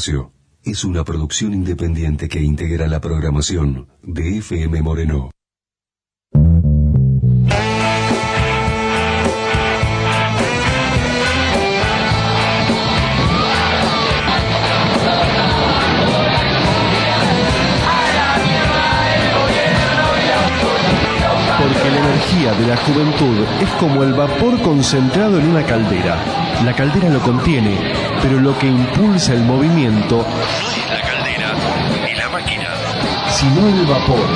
Espacio es una producción independiente que integra la programación de FM Moreno. Porque la energía de la juventud es como el vapor concentrado en una caldera. La caldera lo contiene, pero lo que impulsa el movimiento no es la caldera ni la máquina, sino el vapor.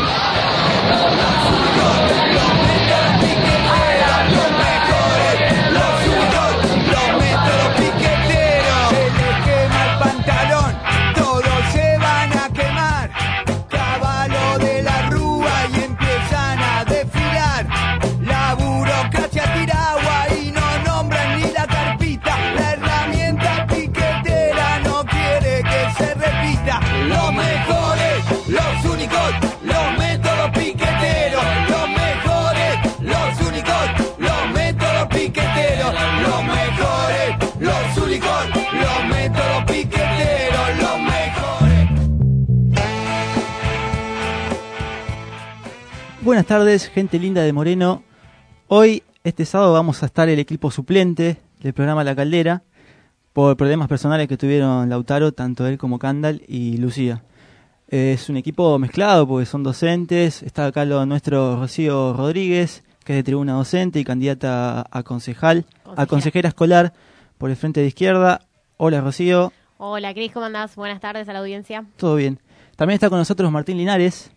Buenas tardes, gente linda de Moreno. Hoy, este sábado, vamos a estar el equipo suplente del programa La Caldera por problemas personales que tuvieron Lautaro, tanto él como Candal y Lucía. Es un equipo mezclado porque son docentes. Está acá nuestro Rocío Rodríguez, que es de tribuna docente y candidata a consejera escolar por el Frente de Izquierda. Hola, Rocío. Hola, Cris, ¿cómo andás? Buenas tardes a la audiencia. Todo bien. También está con nosotros Martín Linares,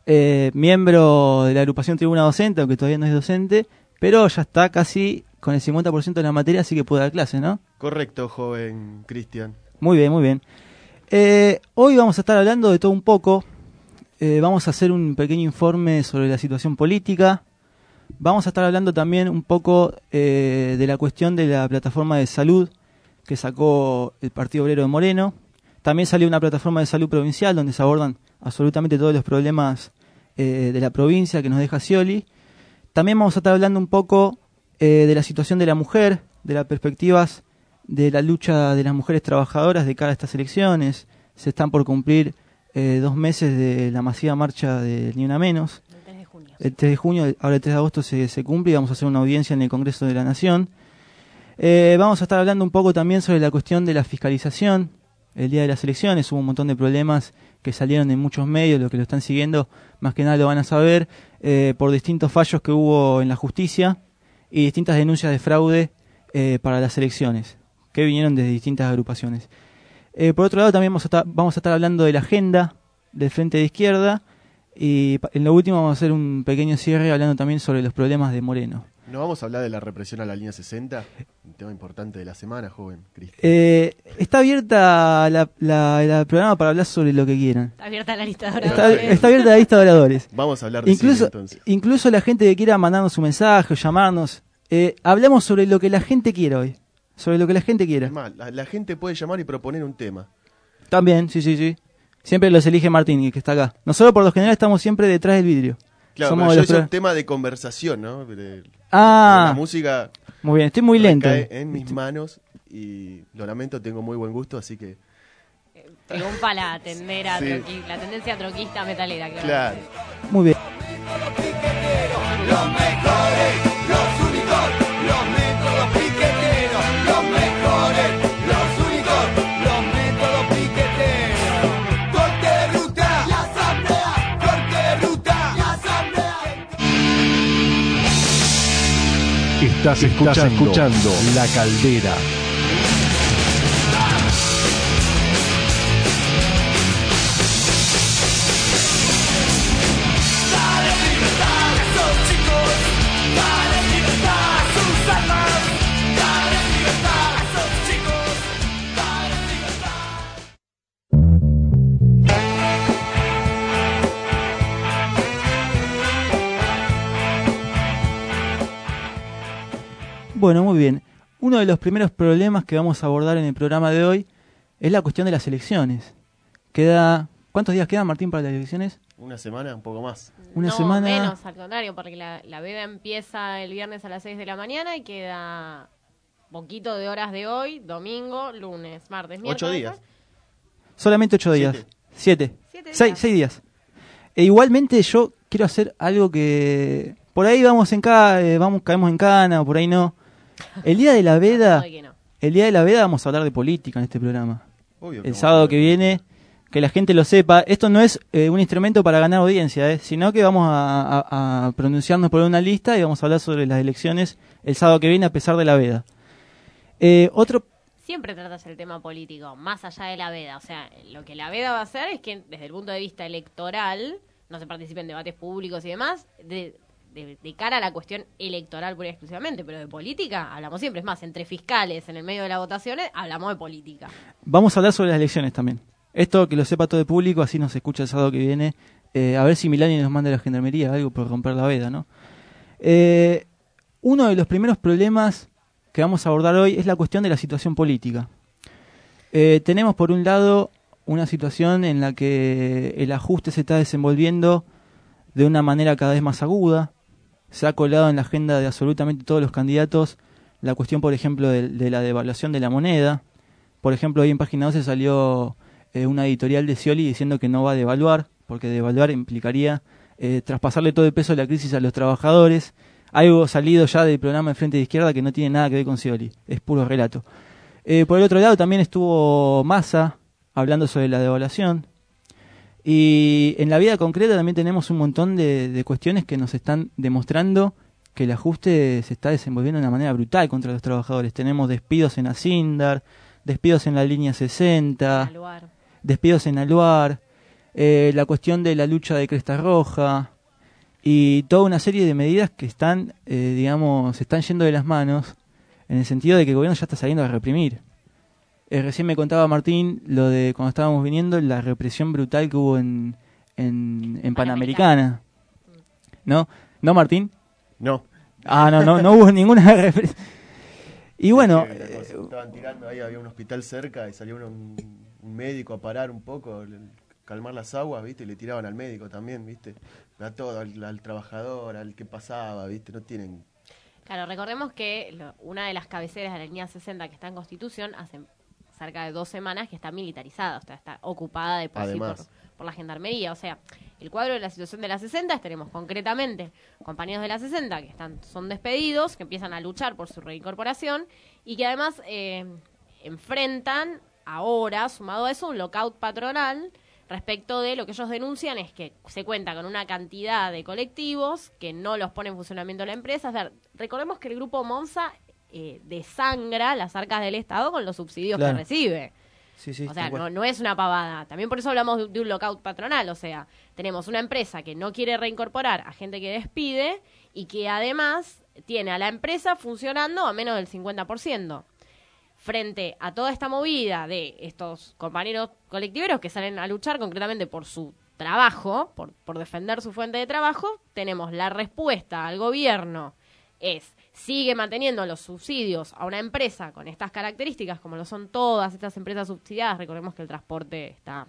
miembro de la agrupación Tribuna Docente, aunque todavía no es docente, pero ya está casi con el 50% de la materia, así que puede dar clase, ¿no? Correcto, joven Cristian. Muy bien, muy bien. Hoy vamos a estar hablando de todo un poco. Vamos a hacer un pequeño informe sobre la situación política. Vamos a estar hablando también un poco de la cuestión de la plataforma de salud que sacó el Partido Obrero de Moreno. También salió una plataforma de salud provincial donde se abordan absolutamente todos los problemas de la provincia que nos deja Scioli. También vamos a estar hablando un poco de la situación de la mujer, de las perspectivas de la lucha de las mujeres trabajadoras de cara a estas elecciones. Se están por cumplir 2 meses de la masiva marcha de Ni Una Menos. El 3 de junio. El 3 de junio, ahora el 3 de agosto se cumple y vamos a hacer una audiencia en el Congreso de la Nación. Vamos a estar hablando un poco también sobre la cuestión de la fiscalización. El día de las elecciones hubo un montón de problemas que salieron en muchos medios, los que lo están siguiendo más que nada lo van a saber, por distintos fallos que hubo en la justicia y distintas denuncias de fraude para las elecciones, que vinieron desde distintas agrupaciones. Por otro lado, también vamos a estar hablando de la agenda del Frente de Izquierda y en lo último vamos a hacer un pequeño cierre hablando también sobre los problemas de Moreno. ¿No vamos a hablar de la represión a la línea 60? Un tema importante de la semana, joven Cristian. Está abierta el programa para hablar sobre lo que quieran. Está abierta la lista de oradores. Está abierta la lista de oradores. Vamos a hablar de cine, entonces. Incluso la gente que quiera mandarnos un mensaje o llamarnos. Hablamos sobre lo que la gente quiera hoy. Sobre lo que la gente quiera. Es más, la gente puede llamar y proponer un tema. También, sí. Siempre los elige Martín, que está acá. Nosotros por lo general estamos siempre detrás del vidrio. Claro, pero yo es un tema de conversación, ¿no? La música... Muy bien, estoy muy lento. Cae en mis manos y lo lamento, tengo muy buen gusto, así que... Triunfa la tendera, sí. La tendencia troquista metalera. Claro. Muy bien. Los mejores, los únicos, los métodos piqueteros, los mejores, los únicos, los métodos piqueteros. Corte de ruta, la asamblea, corte de ruta, la asamblea. Estás escuchando La Caldera. Bueno, muy bien. Uno de los primeros problemas que vamos a abordar en el programa de hoy es la cuestión de las elecciones. ¿Cuántos días quedan, Martín, para las elecciones? Una semana, un poco más. Una semana. Menos, al contrario, porque la veda empieza el viernes a las 6 de la mañana y queda poquito de horas de hoy, domingo, lunes, martes, miércoles. 8 días. Solamente 8 días. 7. 7 6 días. E igualmente yo quiero hacer algo que... Por ahí caemos en cana, o por ahí no. El día de la veda... Que no. El día de la veda vamos a hablar de política en este programa. Obvio que El vamos a sábado hablar que de viene, que la gente lo sepa. Esto no es un instrumento para ganar audiencia, sino que vamos a pronunciarnos por una lista y vamos a hablar sobre las elecciones el sábado que viene a pesar de la veda. Otro... Siempre tratas el tema político, más allá de la veda. O sea, lo que la veda va a hacer es que desde el punto de vista electoral no se participe en debates públicos y demás, de cara a la cuestión electoral pura y exclusivamente, pero de política hablamos siempre. Es más, entre fiscales, en el medio de las votaciones, hablamos de política. Vamos a hablar sobre las elecciones también. Esto que lo sepa todo el público, así nos escucha el sábado que viene. A ver si Milani nos manda a la gendarmería algo por romper la veda, ¿no? Uno de los primeros problemas que vamos a abordar hoy es la cuestión de la situación política. Tenemos por un lado una situación en la que el ajuste se está desenvolviendo de una manera cada vez más aguda. Se ha colado en la agenda de absolutamente todos los candidatos la cuestión, por ejemplo, de la devaluación de la moneda. Por ejemplo, hoy en Página 12 salió una editorial de Scioli diciendo que no va a devaluar, porque devaluar implicaría traspasarle todo el peso de la crisis a los trabajadores. Algo salido ya del programa de Frente de Izquierda que no tiene nada que ver con Scioli, es puro relato. Por el otro lado también estuvo Massa hablando sobre la devaluación. Y en la vida concreta también tenemos un montón de cuestiones que nos están demostrando que el ajuste se está desenvolviendo de una manera brutal contra los trabajadores. Tenemos despidos en Asindar, despidos en la línea 60, despidos en Aluar, la cuestión de la lucha de Cresta Roja y toda una serie de medidas que están, se están yendo de las manos en el sentido de que el gobierno ya está saliendo a reprimir. Recién me contaba Martín lo de cuando estábamos viniendo, la represión brutal que hubo en Panamericana. ¿No? ¿No, Martín? No. No hubo ninguna represión. Y bueno... estaban tirando ahí, había un hospital cerca y salió un médico a parar un poco, calmar las aguas, ¿viste? Y le tiraban al médico también, ¿viste? A todo, al trabajador, al que pasaba, ¿viste? No tienen... Claro, recordemos que una de las cabeceras de la línea 60 que está en Constitución hace cerca de 2 semanas que está militarizada, o sea, está ocupada de por sí por la gendarmería. O sea, el cuadro de la situación de la 60 tenemos concretamente compañeros de la 60 que son despedidos, que empiezan a luchar por su reincorporación y que además enfrentan ahora, sumado a eso, un lockout patronal respecto de lo que ellos denuncian es que se cuenta con una cantidad de colectivos que no los pone en funcionamiento la empresa. O sea, recordemos que el grupo Monza desangra las arcas del Estado con los subsidios que recibe. Sí, o sea, no es una pavada. También por eso hablamos de un lockout patronal. O sea, tenemos una empresa que no quiere reincorporar a gente que despide y que además tiene a la empresa funcionando a menos del 50%. Frente a toda esta movida de estos compañeros colectiveros que salen a luchar concretamente por su trabajo, por defender su fuente de trabajo, tenemos la respuesta al gobierno sigue manteniendo los subsidios a una empresa con estas características, como lo son todas estas empresas subsidiadas. Recordemos que el transporte está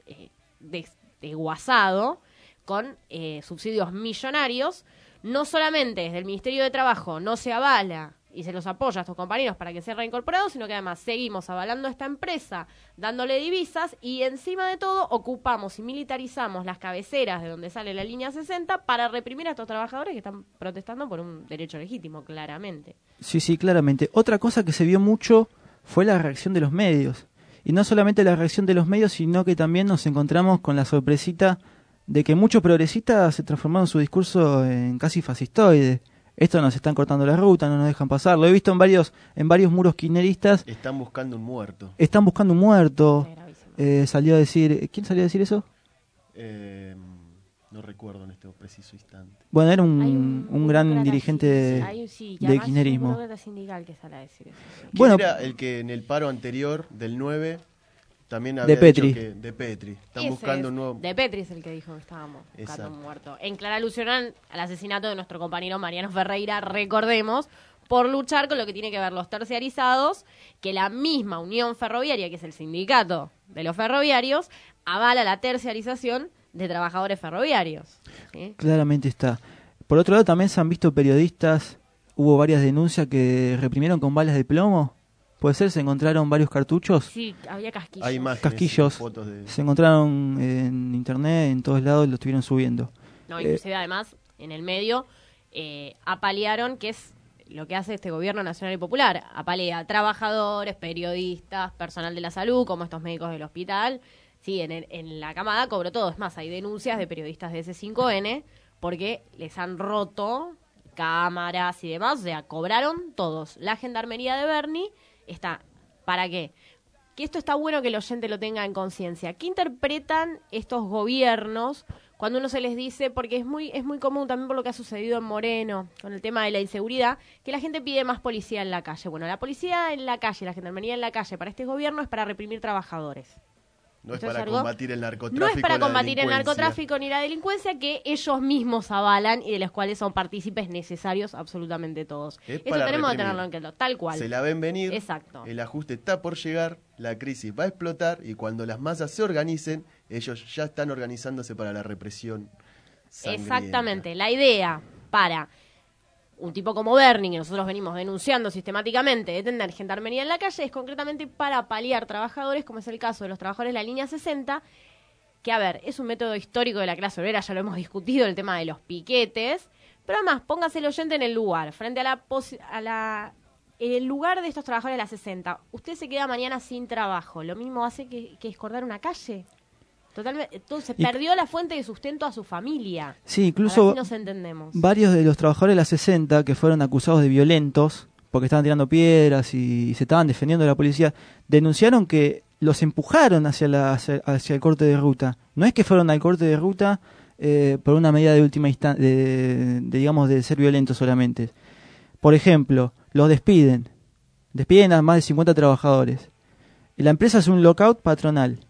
desguazado, con subsidios millonarios. No solamente desde el Ministerio de Trabajo no se avala y se los apoya a estos compañeros para que sean reincorporados, sino que además seguimos avalando a esta empresa, dándole divisas y encima de todo ocupamos y militarizamos las cabeceras de donde sale la línea 60 para reprimir a estos trabajadores que están protestando por un derecho legítimo, claramente. Sí, claramente. Otra cosa que se vio mucho fue la reacción de los medios. Y no solamente la reacción de los medios, sino que también nos encontramos con la sorpresita de que muchos progresistas se transformaron su discurso en casi fascistoide. Esto nos están cortando la ruta, no nos dejan pasar. Lo he visto en varios muros kirchneristas. Están buscando un muerto. Salió a decir... ¿Quién salió a decir eso? No recuerdo en este preciso instante. Bueno, era un gran dirigente de kirchnerismo. Un sindical que sale a decir eso. Bueno, era el que en el paro anterior del 9... También había dicho que de Petri. Están buscando un nuevo... De Petri es el que dijo que estábamos buscando un muerto. En clara alusión al asesinato de nuestro compañero Mariano Ferreira, recordemos, por luchar con lo que tiene que ver los terciarizados, que la misma Unión Ferroviaria, que es el sindicato de los ferroviarios, avala la terciarización de trabajadores ferroviarios. ¿Sí? Claramente está. Por otro lado, también se han visto periodistas, hubo varias denuncias que reprimieron con balas de plomo puede ser, se encontraron varios cartuchos. Sí, había casquillos. Hay imágenes, Casquillos. fotos de... Se encontraron en internet, en todos lados lo estuvieron subiendo. No, inclusive además, en el medio, apalearon, que es lo que hace este gobierno nacional y popular. Apalea a trabajadores, periodistas, personal de la salud, como estos médicos del hospital. Sí, en la camada cobró todo. Es más, hay denuncias de periodistas de S5N porque les han roto cámaras y demás. O sea, cobraron todos. La gendarmería de Bernie está... ¿Para qué? Que esto está bueno que el oyente lo tenga en conciencia. ¿Qué interpretan estos gobiernos cuando uno se les dice? Porque es muy común también por lo que ha sucedido en Moreno, con el tema de la inseguridad, que la gente pide más policía en la calle. Bueno, la policía en la calle, la gendarmería en la calle para este gobierno es para reprimir trabajadores. No es ¿Esto para algo? combatir el narcotráfico. No es para la combatir el delincuencia. narcotráfico ni la delincuencia, que ellos mismos avalan y de los cuales son partícipes necesarios absolutamente todos. Es Eso para tenemos que reprimir. tenerlo en cuenta, tal cual. Se la ven venir, Exacto. el ajuste está por llegar, la crisis va a explotar y cuando las masas se organicen, ellos ya están organizándose para la represión sangrienta. Exactamente. La idea para un tipo como Bernie, que nosotros venimos denunciando sistemáticamente, de tener gendarmería en la calle, es concretamente para paliar trabajadores, como es el caso de los trabajadores de la línea 60, que, a ver, es un método histórico de la clase obrera, ya lo hemos discutido, el tema de los piquetes, pero además, póngase el oyente en el lugar, frente a el lugar de estos trabajadores de la 60. Usted se queda mañana sin trabajo, lo mismo hace que escordar una calle. Totalmente, entonces perdió la fuente de sustento a su familia. Sí, incluso Así nos entendemos. varios de los trabajadores de la 60 que fueron acusados de violentos, porque estaban tirando piedras y se estaban defendiendo de la policía, denunciaron que los empujaron hacia el corte de ruta. No es que fueron al corte de ruta por una medida de última instancia, digamos, de ser violentos solamente. Por ejemplo, los despiden a más de 50 trabajadores. Y la empresa hace un lockout patronal.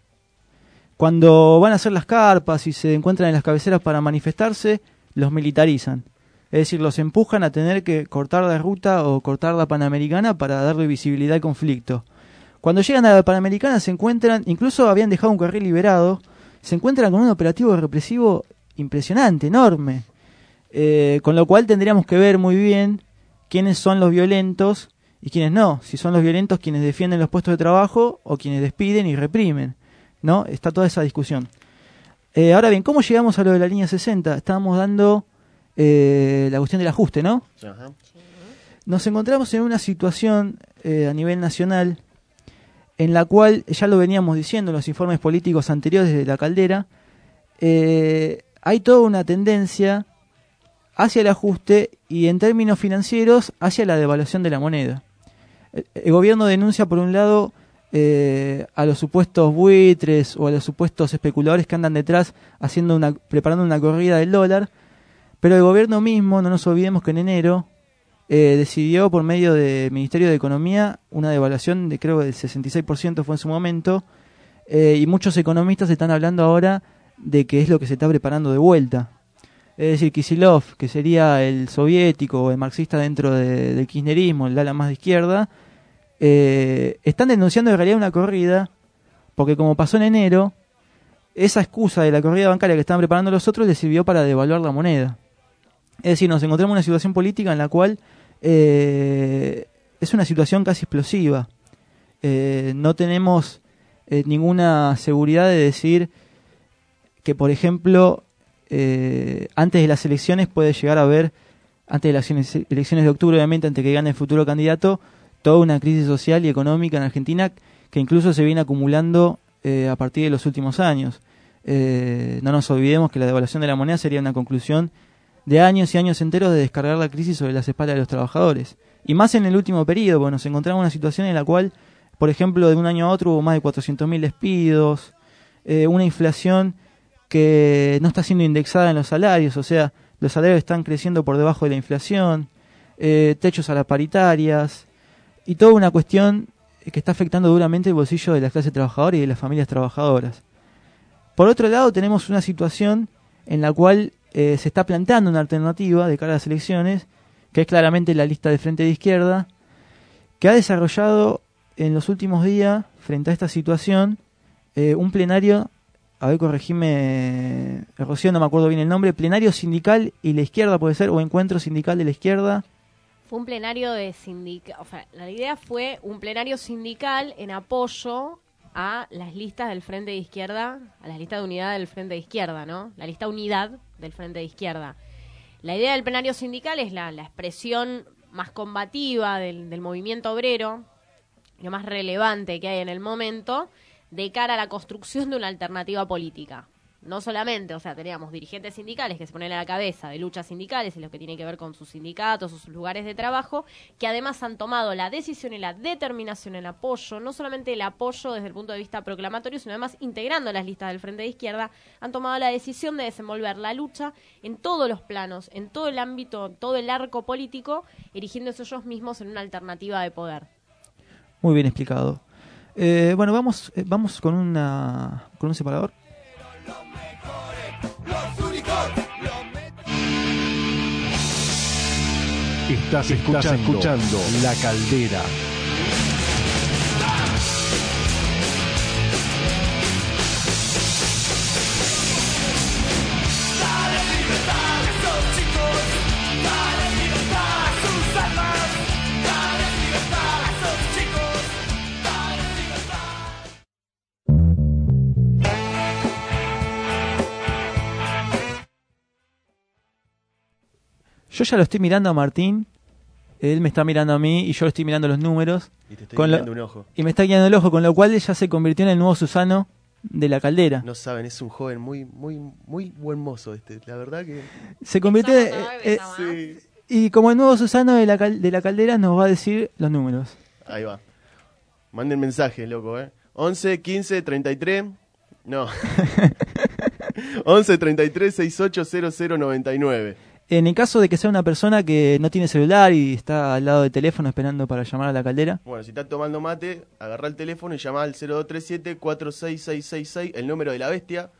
Cuando van a hacer las carpas y se encuentran en las cabeceras para manifestarse, los militarizan. Es decir, los empujan a tener que cortar la ruta o cortar la Panamericana para darle visibilidad al conflicto. Cuando llegan a la Panamericana se encuentran, incluso habían dejado un carril liberado, se encuentran con un operativo represivo impresionante, enorme. Con lo cual tendríamos que ver muy bien quiénes son los violentos y quiénes no. Si son los violentos quienes defienden los puestos de trabajo o quienes despiden y reprimen, ¿no? Está toda esa discusión. Ahora bien, ¿cómo llegamos a lo de la línea 60? Estábamos dando la cuestión del ajuste, ¿no? Ajá. Nos encontramos en una situación a nivel nacional en la cual, ya lo veníamos diciendo en los informes políticos anteriores de la Caldera, hay toda una tendencia hacia el ajuste y en términos financieros hacia la devaluación de la moneda. El gobierno denuncia por un lado a los supuestos buitres o a los supuestos especuladores que andan detrás preparando una corrida del dólar, pero el gobierno mismo, no nos olvidemos que en enero decidió por medio del Ministerio de Economía una devaluación de creo del 66% fue en su momento, y muchos economistas están hablando ahora de que es lo que se está preparando de vuelta. Es decir, Kicillof, que sería el soviético o el marxista dentro del kirchnerismo, el ala más de izquierda, están denunciando en realidad una corrida, porque como pasó en enero, esa excusa de la corrida bancaria que estaban preparando los otros les sirvió para devaluar la moneda. Es decir, nos encontramos en una situación política en la cual es una situación casi explosiva. No tenemos ninguna seguridad de decir que, por ejemplo, antes de las elecciones puede llegar a haber, antes de las elecciones de octubre, obviamente, antes que gane el futuro candidato, toda una crisis social y económica en Argentina que incluso se viene acumulando a partir de los últimos años. No nos olvidemos que la devaluación de la moneda sería una conclusión de años y años enteros de descargar la crisis sobre las espaldas de los trabajadores. Y más en el último periodo, porque nos encontramos en una situación en la cual, por ejemplo, de un año a otro hubo más de 400.000 despidos, una inflación que no está siendo indexada en los salarios, o sea, los salarios están creciendo por debajo de la inflación, techos a las paritarias, y toda una cuestión que está afectando duramente el bolsillo de la clase trabajadora y de las familias trabajadoras. Por otro lado, tenemos una situación en la cual se está planteando una alternativa de cara a las elecciones, que es claramente la lista de Frente de Izquierda, que ha desarrollado en los últimos días, frente a esta situación, un plenario, a ver, corregime, Rocío, no me acuerdo bien el nombre, plenario sindical y la izquierda puede ser, o encuentro sindical de la izquierda. Fue un plenario de sindical, o sea, la idea fue un plenario sindical en apoyo a las listas del Frente de Izquierda, a las listas de unidad del Frente de Izquierda, ¿no? La lista unidad del Frente de Izquierda. La idea del plenario sindical es la expresión más combativa del movimiento obrero, lo más relevante que hay en el momento, de cara a la construcción de una alternativa política. No solamente, o sea, teníamos dirigentes sindicales que se ponen a la cabeza de luchas sindicales y lo que tiene que ver con sus sindicatos o sus lugares de trabajo, que además han tomado la decisión y la determinación, el apoyo, no solamente el apoyo desde el punto de vista proclamatorio, sino además integrando las listas del Frente de Izquierda, han tomado la decisión de desenvolver la lucha en todos los planos, en todo el ámbito, todo el arco político, erigiéndose ellos mismos en una alternativa de poder. Muy bien explicado. Bueno, vamos con un separador. Estás escuchando La Caldera. Yo ya lo estoy mirando a Martín, él me está mirando a mí y yo lo estoy mirando los números. Y te estoy guiando un ojo. Y me está guiando el ojo, con lo cual ella se convirtió en el nuevo Susano de La Caldera. No saben, es un joven muy buen mozo la verdad que... Se convirtió sí. Y como el nuevo Susano de la Caldera nos va a decir los números. Ahí va. Manden mensaje, loco, 11 15 33. No. 11 33 68 00 99. En el caso de que sea una persona que no tiene celular y está al lado del teléfono esperando para llamar a La Caldera. Bueno, si está tomando mate, agarrá el teléfono y llama al 0237-46666, el número de la bestia,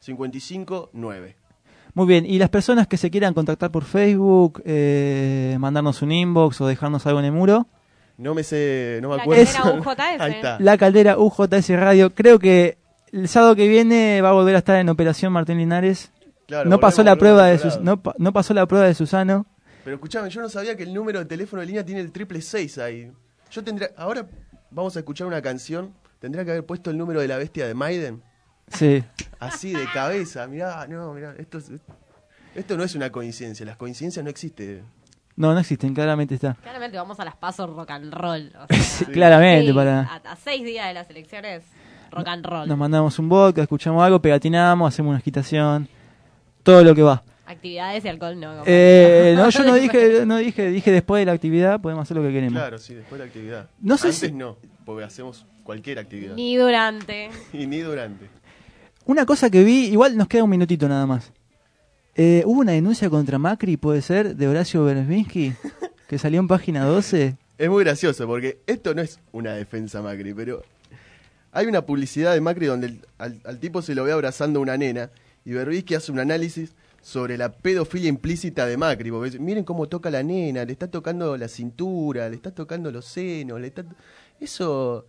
559. Muy bien, y las personas que se quieran contactar por Facebook, mandarnos un inbox o dejarnos algo en el muro. No me acuerdo. La Caldera UJS. Ahí está. La Caldera UJS Radio. Creo que el sábado que viene va a volver a estar en operación Martín Linares. Claro, no pasó la prueba de no pasó la prueba de Susano. Pero escuchame, yo no sabía que el número de teléfono de línea tiene el 666 ahí. Yo tendría, ahora vamos a escuchar una canción, tendría que haber puesto el número de la bestia de Maiden. Sí. Así de cabeza, mirá, esto no es una coincidencia, las coincidencias no existen. No existen, claramente está. Claramente vamos a las pasos rock and roll. O sea, sí, claramente, sí, para... A 6 días de las elecciones, rock and roll. Nos mandamos un vodka, escuchamos algo, pegatinamos, hacemos una agitación. Todo lo que va. Actividades y alcohol no. No, yo no dije después de la actividad podemos hacer lo que queremos. Claro, sí, después de la actividad. No sé Antes no, porque hacemos cualquier actividad. Ni durante. Y ni durante. Una cosa que vi, igual nos queda un minutito nada más. Hubo una denuncia contra Macri, puede ser, de Horacio Beresbinsky, que salió en página 12. Es muy gracioso, porque esto no es una defensa a Macri, pero hay una publicidad de Macri donde al tipo se lo ve abrazando a una nena, y Berbisky hace un análisis sobre la pedofilia implícita de Macri. Porque miren cómo toca a la nena, le está tocando la cintura, le está tocando los senos, eso...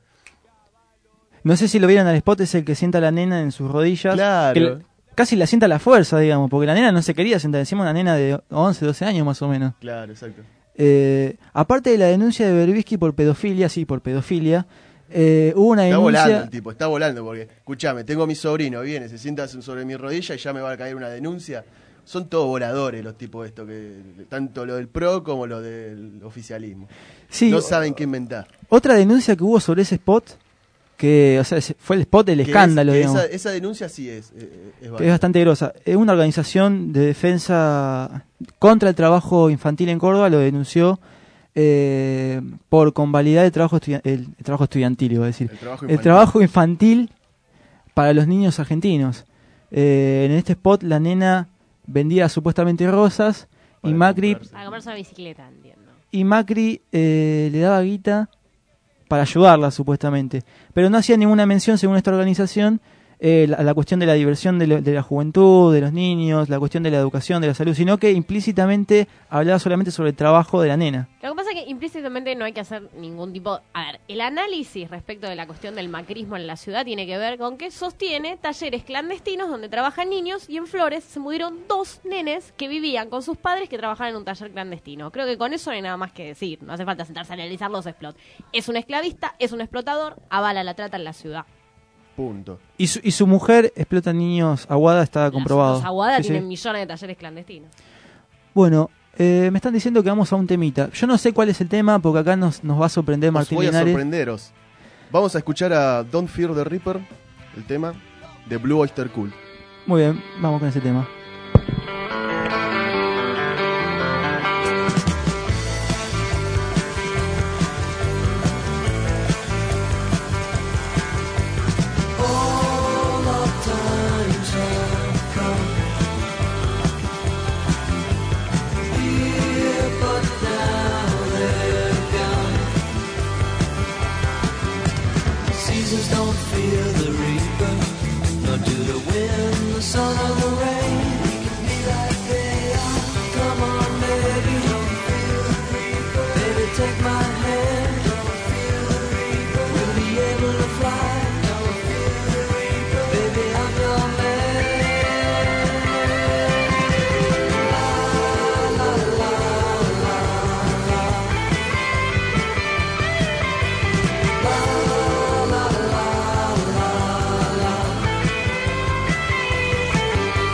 No sé si lo vieron al spot, es el que sienta a la nena en sus rodillas. Claro. Casi la sienta a la fuerza, digamos, porque la nena no se quería sentar. Decimos una nena de 11, 12 años más o menos. Claro, exacto. Aparte de la denuncia de Berbisky por pedofilia, hubo una denuncia... Está volando el tipo, está volando, porque, escuchame, tengo a mi sobrino, viene, se sienta sobre mi rodilla y ya me va a caer una denuncia. Son todos voladores los tipos estos, tanto lo del PRO como lo del oficialismo. Sí, no saben qué inventar. Otra denuncia que hubo sobre ese spot, que, o sea, fue el spot del escándalo, digamos. Esa denuncia sí es bastante grosa. Es una organización de defensa contra el trabajo infantil en Córdoba, lo denunció por convalidar el trabajo estudiantil, iba a decir. El trabajo infantil para los niños argentinos. En este spot la nena vendía supuestamente rosas y Macri... Para comprarse una bicicleta, entiendo. Y Macri le daba guita para ayudarla supuestamente. Pero no hacía ninguna mención, según esta organización, la cuestión de la diversión de la juventud, de los niños, la cuestión de la educación, de la salud, sino que implícitamente hablaba solamente sobre el trabajo de la nena. Lo que pasa es que implícitamente no hay que hacer ningún tipo... A ver, el análisis respecto de la cuestión del macrismo en la ciudad tiene que ver con que sostiene talleres clandestinos donde trabajan niños, y en Flores se murieron 2 nenes que vivían con sus padres que trabajaban en un taller clandestino. Creo que con eso no hay nada más que decir, no hace falta sentarse a analizar los explots. Es un esclavista, es un explotador, avala la trata en la ciudad. Punto. Y su mujer explota niños, Aguada, está comprobado. Los Aguada Sí, tienen sí. millones de talleres clandestinos. Bueno, me están diciendo que vamos a un temita. Yo no sé cuál es el tema, porque acá nos va a sorprender Os Martín voy a Linares. sorprenderos. Vamos a escuchar a Don't Fear the Reaper, el tema de Blue Oyster Cult. Muy bien, vamos con ese tema. Seasons don't fear the reaper, nor do the wind, the sun, or the rain. We can be like they are. Come on, baby, don't fear the reaper. Baby, take my hand. Don't fear the reaper. We'll be able to fly. Don't fear the reaper. Baby, I'm your man. La la la la la. La la la la la.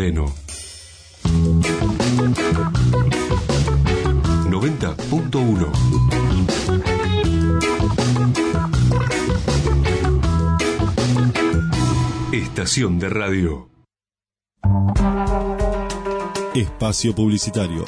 Moreno. 90.1. Estación de radio. Espacio publicitario.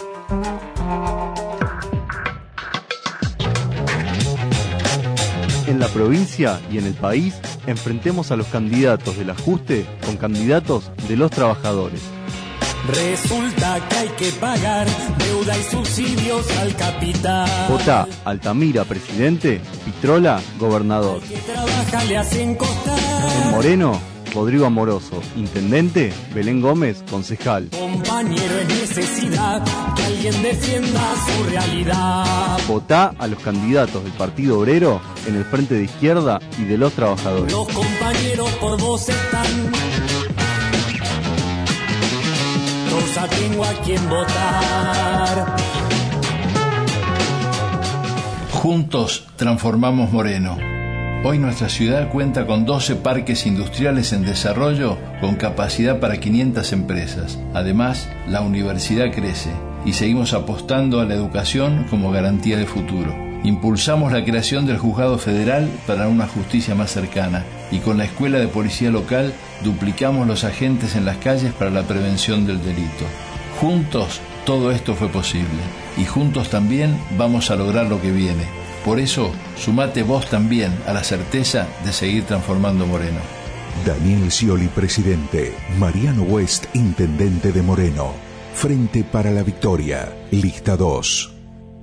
En la provincia y en el país, enfrentemos a los candidatos del ajuste con candidatos de los trabajadores. Resulta que hay que pagar deuda y subsidios al capital. Votá Altamira presidente, Pitrola gobernador. Que trabaja le hacen costar. En Moreno, Rodrigo Amoroso, intendente, Belén Gómez, concejal. Compañero, es necesidad que alguien defienda su realidad. Votá a los candidatos del Partido Obrero en el Frente de Izquierda y de los Trabajadores. Los compañeros por vos están. Cosa tengo a quien votar. Juntos transformamos Moreno. Hoy nuestra ciudad cuenta con 12 parques industriales en desarrollo con capacidad para 500 empresas. Además, la universidad crece y seguimos apostando a la educación como garantía de futuro. Impulsamos la creación del Juzgado Federal para una justicia más cercana y con la Escuela de Policía Local duplicamos los agentes en las calles para la prevención del delito. Juntos todo esto fue posible y juntos también vamos a lograr lo que viene. Por eso, sumate vos también a la certeza de seguir transformando Moreno. Daniel Scioli, presidente. Mariano West, intendente de Moreno. Frente para la Victoria. Lista 2.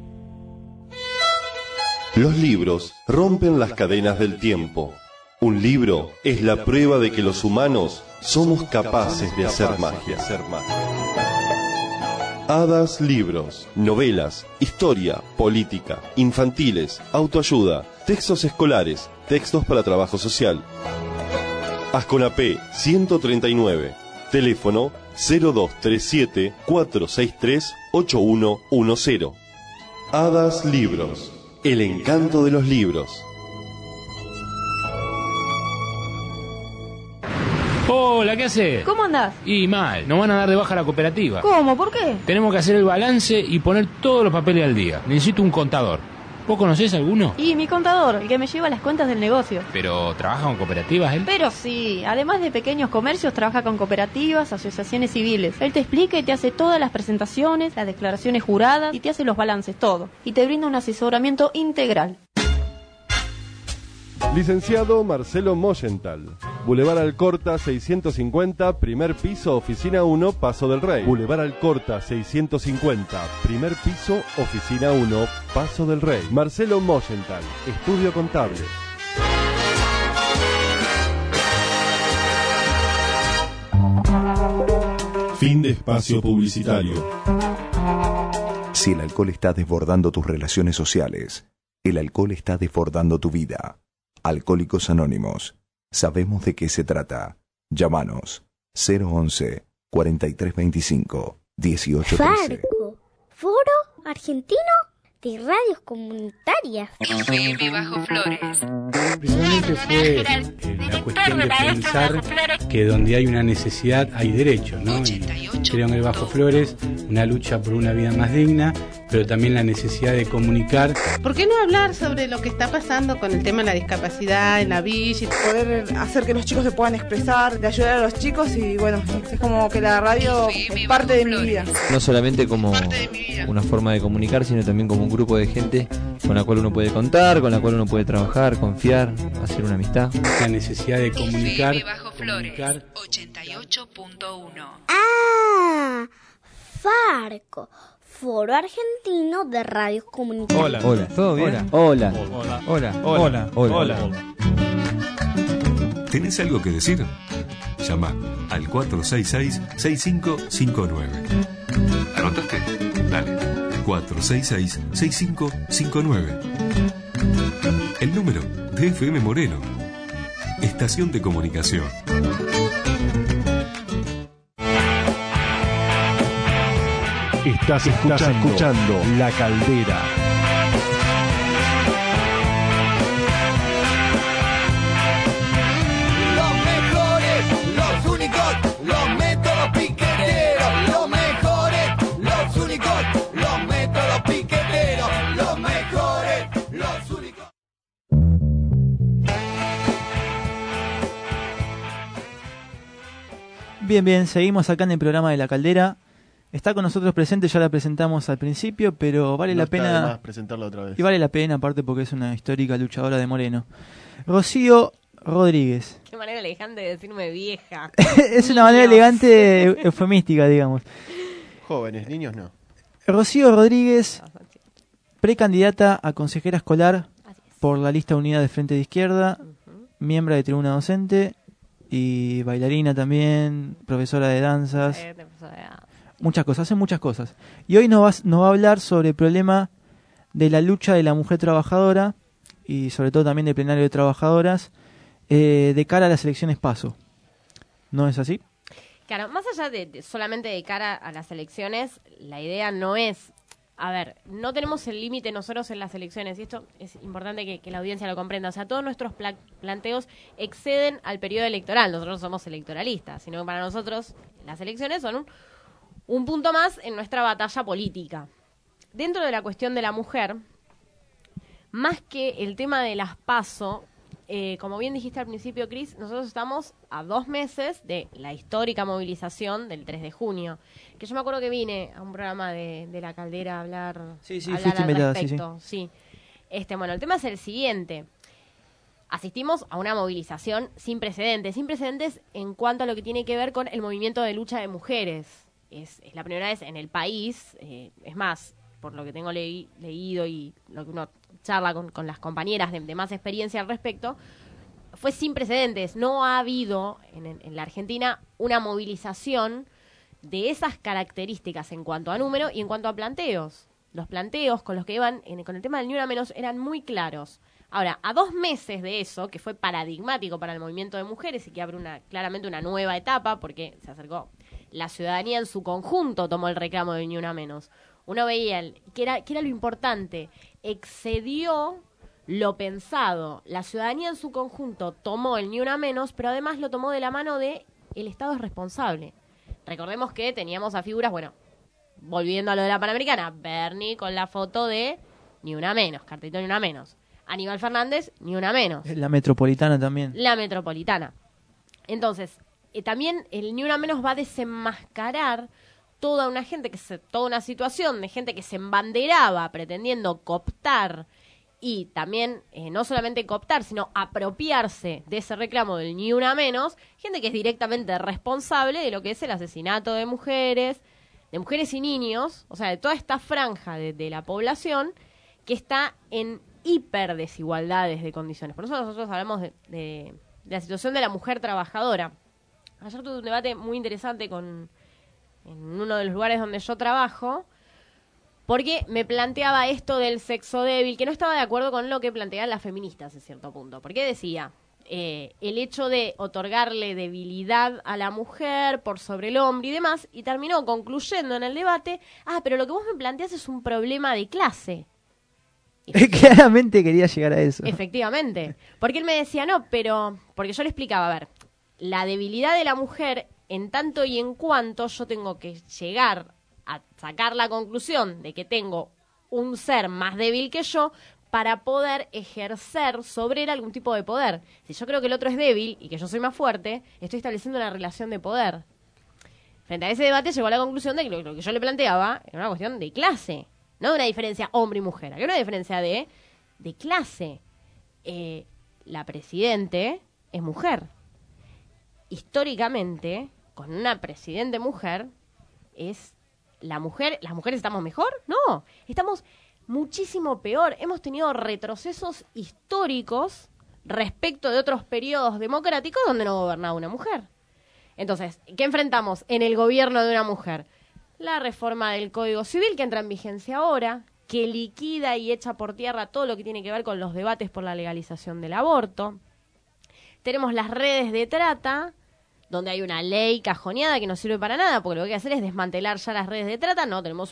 Los libros rompen las cadenas del tiempo. Un libro es la prueba de que los humanos somos capaces de hacer magia. Hadas Libros, novelas, historia, política, infantiles, autoayuda, textos escolares, textos para trabajo social. Asconapé 139, teléfono 0237 463 8110. Hadas Libros, el encanto de los libros. Hola, ¿qué haces? ¿Cómo andás? Y mal, nos van a dar de baja la cooperativa. ¿Cómo? ¿Por qué? Tenemos que hacer el balance y poner todos los papeles al día. Necesito un contador. ¿Vos conocés alguno? Y mi contador, el que me lleva las cuentas del negocio. ¿Pero trabaja con cooperativas él? Pero sí, además de pequeños comercios, trabaja con cooperativas, asociaciones civiles. Él te explica y te hace todas las presentaciones, las declaraciones juradas y te hace los balances, todo. Y te brinda un asesoramiento integral. Licenciado Marcelo Moyental. Boulevard Alcorta 650, primer piso, oficina 1, Paso del Rey. Boulevard Alcorta 650, primer piso, oficina 1, Paso del Rey. Marcelo Moyental, estudio contable. Fin de espacio publicitario. Si el alcohol está desbordando tus relaciones sociales, el alcohol está desbordando tu vida. Alcohólicos Anónimos. Sabemos de qué se trata. Llámanos 011 4325 1813. Farco, Foro Argentino de Radios Comunitarias. FM Bajo Flores. Principalmente fue la cuestión de pensar que donde hay una necesidad hay derecho, ¿no? Y creo en el Bajo Flores una lucha por una vida más digna, pero también la necesidad de comunicar. ¿Por qué no hablar sobre lo que está pasando con el tema de la discapacidad en la villa? Poder hacer que los chicos se puedan expresar, de ayudar a los chicos y bueno, es como que la radio es parte de mi vida. No solamente como una forma de comunicar, sino también como un grupo de gente con la cual uno puede contar, con la cual uno puede trabajar, confiar, hacer una amistad. La necesidad de comunicar. FM Bajo Flores, 88.1. ¡Ah! Farco, Foro Argentino de Radios Comunitarias. Hola. ¿Todo bien? Hola. Hola. ¿Tenés algo que decir? Llama al 466-6559. ¿Anotaste? Dale. 466-6559. El número de FM Moreno. Estación de comunicación. Estás escuchando La Caldera. Los mejores, los únicos, los métodos piqueteros. Bien, seguimos acá en el programa de La Caldera. Está con nosotros presente, ya la presentamos al principio, pero vale la pena. Está de más presentarla otra vez. Y vale la pena, aparte, porque es una histórica luchadora de Moreno. Rocío Rodríguez. Qué manera elegante de decirme vieja. Es una manera elegante, eufemística, digamos. Jóvenes, niños no. Rocío Rodríguez, precandidata a consejera escolar por la lista Unidad de Frente de Izquierda, miembro de tribuna docente y bailarina también, profesora de danzas. Muchas cosas, hace muchas cosas. Y hoy nos va a hablar sobre el problema de la lucha de la mujer trabajadora y sobre todo también del plenario de trabajadoras de cara a las elecciones PASO. ¿No es así? Claro, más allá de solamente de cara a las elecciones, la idea no es... A ver, no tenemos el límite nosotros en las elecciones, y esto es importante que la audiencia lo comprenda. O sea, todos nuestros planteos exceden al periodo electoral. Nosotros no somos electoralistas, sino que para nosotros las elecciones son un punto más en nuestra batalla política. Dentro de la cuestión de la mujer, más que el tema de las PASO, como bien dijiste al principio, Cris, nosotros estamos a 2 meses de la histórica movilización del 3 de junio. Que yo me acuerdo que vine a un programa de La Caldera a hablar, hablar al respecto. Sí. Bueno, el tema es el siguiente. Asistimos a una movilización sin precedentes en cuanto a lo que tiene que ver con el movimiento de lucha de mujeres. Es la primera vez en el país, es más, por lo que tengo leído y lo que uno charla con las compañeras de más experiencia al respecto, fue sin precedentes. No ha habido en la Argentina una movilización de esas características en cuanto a número y en cuanto a planteos. Los planteos con los que iban con el tema del Ni Una Menos eran muy claros. Ahora, a 2 meses de eso, que fue paradigmático para el movimiento de mujeres y que abre claramente una nueva etapa, porque se acercó la ciudadanía en su conjunto, tomó el reclamo del Ni Una Menos. Uno veía que era lo importante, excedió lo pensado. La ciudadanía en su conjunto tomó el Ni Una Menos, pero además lo tomó de la mano de el Estado es responsable. Recordemos que teníamos a figuras, volviendo a lo de la Panamericana, Bernie con la foto de Ni Una Menos, cartelito Ni Una Menos. Aníbal Fernández, Ni Una Menos. La Metropolitana también. La Metropolitana. Entonces, también el Ni Una Menos va a desenmascarar toda una situación de gente que se embanderaba pretendiendo cooptar y también no solamente cooptar, sino apropiarse de ese reclamo del Ni Una Menos, gente que es directamente responsable de lo que es el asesinato de mujeres y niños, o sea, de toda esta franja de la población que está en hiperdesigualdades de condiciones. Por eso nosotros hablamos de la situación de la mujer trabajadora. Ayer tuve un debate muy interesante en uno de los lugares donde yo trabajo, porque me planteaba esto del sexo débil, que no estaba de acuerdo con lo que planteaban las feministas en cierto punto. Porque decía, el hecho de otorgarle debilidad a la mujer por sobre el hombre y demás, y terminó concluyendo en el debate, pero lo que vos me planteás es un problema de clase. Claramente quería llegar a eso. Efectivamente. Porque él me decía, porque yo le explicaba, a ver, la debilidad de la mujer, en tanto y en cuanto yo tengo que llegar a sacar la conclusión de que tengo un ser más débil que yo para poder ejercer sobre él algún tipo de poder. Si yo creo que el otro es débil y que yo soy más fuerte, estoy estableciendo una relación de poder. Frente a ese debate llegó a la conclusión de que lo que yo le planteaba era una cuestión de clase, no de una diferencia hombre y mujer, era una diferencia de clase. La presidente es mujer. Históricamente, con una presidente mujer, las mujeres estamos mejor, no, estamos muchísimo peor. Hemos tenido retrocesos históricos respecto de otros periodos democráticos donde no gobernaba una mujer. Entonces, ¿qué enfrentamos en el gobierno de una mujer? La reforma del Código Civil que entra en vigencia ahora, que liquida y echa por tierra todo lo que tiene que ver con los debates por la legalización del aborto. Tenemos las redes de trata, donde hay una ley cajoneada que no sirve para nada, porque lo que hay que hacer es desmantelar ya las redes de trata. No, tenemos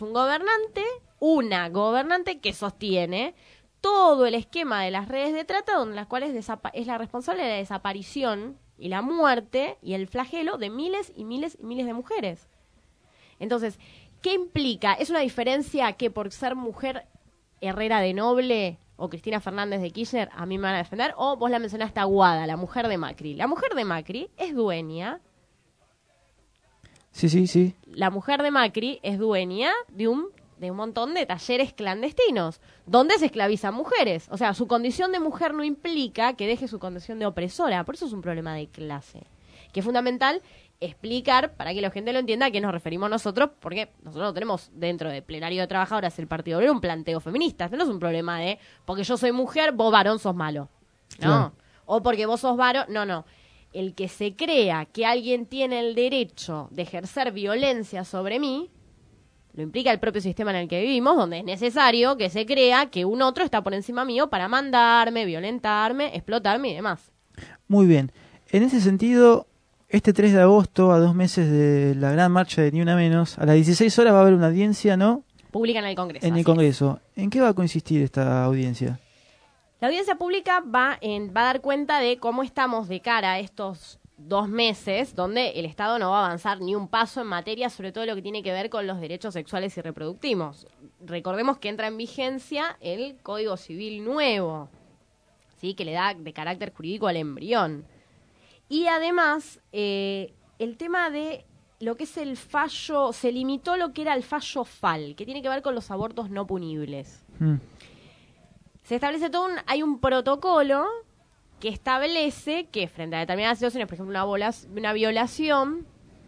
una gobernante que sostiene todo el esquema de las redes de trata, donde las cuales es la responsable de la desaparición y la muerte y el flagelo de miles y miles y miles de mujeres. Entonces, ¿qué implica? ¿Es una diferencia que por ser mujer Herrera de Noble o Cristina Fernández de Kirchner a mí me van a defender? O vos la mencionaste a Guada, la mujer de Macri. La mujer de Macri es dueña Sí. La mujer de Macri es dueña de un montón de talleres clandestinos, donde se esclavizan mujeres. O sea, su condición de mujer no implica que deje su condición de opresora. Por eso es un problema de clase. Que es fundamental explicar, para que la gente lo entienda, a qué nos referimos nosotros, porque nosotros no tenemos dentro del plenario de trabajadoras el Partido Obrero un planteo feminista. Este no es un problema de, porque yo soy mujer, vos varón sos malo. No. Claro. O porque vos sos varón. No. El que se crea que alguien tiene el derecho de ejercer violencia sobre mí, lo implica el propio sistema en el que vivimos, donde es necesario que se crea que un otro está por encima mío para mandarme, violentarme, explotarme y demás. Muy bien. En ese sentido, este 3 de agosto, a 2 meses de la gran marcha de Ni Una Menos, a las 16 horas va a haber una audiencia, ¿no? Pública en el Congreso. En el Congreso. ¿En qué va a consistir esta audiencia? La audiencia pública va a dar cuenta de cómo estamos de cara a estos 2 meses, donde el Estado no va a avanzar ni un paso en materia, sobre todo lo que tiene que ver con los derechos sexuales y reproductivos. Recordemos que entra en vigencia el Código Civil nuevo, ¿sí? Que le da de carácter jurídico al embrión. Y además, el tema de lo que es el fallo, se limitó lo que era el fallo FAL, que tiene que ver con los abortos no punibles. Se establece hay un protocolo que establece que frente a determinadas situaciones, por ejemplo una violación,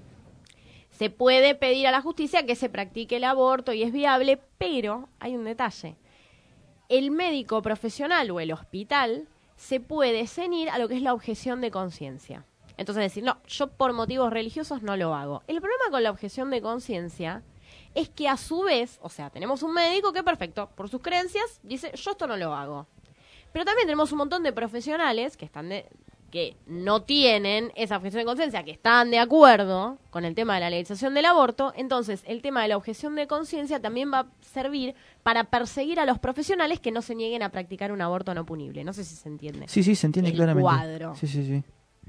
se puede pedir a la justicia que se practique el aborto y es viable, pero hay un detalle. El médico profesional o el hospital se puede ceñir a lo que es la objeción de conciencia. Entonces decir, no, yo por motivos religiosos no lo hago. El problema con la objeción de conciencia es que a su vez, o sea, tenemos un médico que perfecto, por sus creencias, dice, yo esto no lo hago. Pero también tenemos un montón de profesionales que no tienen esa objeción de conciencia, que están de acuerdo con el tema de la legalización del aborto. Entonces, el tema de la objeción de conciencia también va a servir para perseguir a los profesionales que no se nieguen a practicar un aborto no punible. No sé si se entiende. Sí, se entiende claramente. Cuadro. Sí. ¿Sí?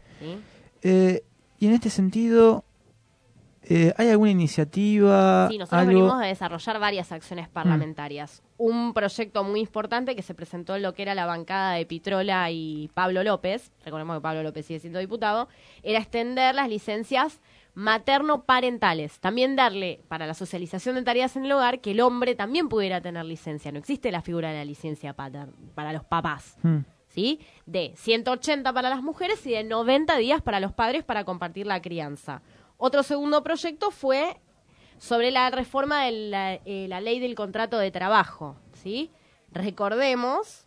Y en este sentido, ¿hay alguna iniciativa? Sí, nosotros venimos a desarrollar varias acciones parlamentarias. Un proyecto muy importante que se presentó en lo que era la bancada de Pitrola y Pablo López, recordemos que Pablo López sigue siendo diputado, era extender las licencias materno-parentales. También darle, para la socialización de tareas en el hogar, que el hombre también pudiera tener licencia. No existe la figura de la licencia para los papás. ¿Sí? De 180 para las mujeres y de 90 días para los padres para compartir la crianza. Otro segundo proyecto fue sobre la reforma de la ley del contrato de trabajo, ¿sí? Recordemos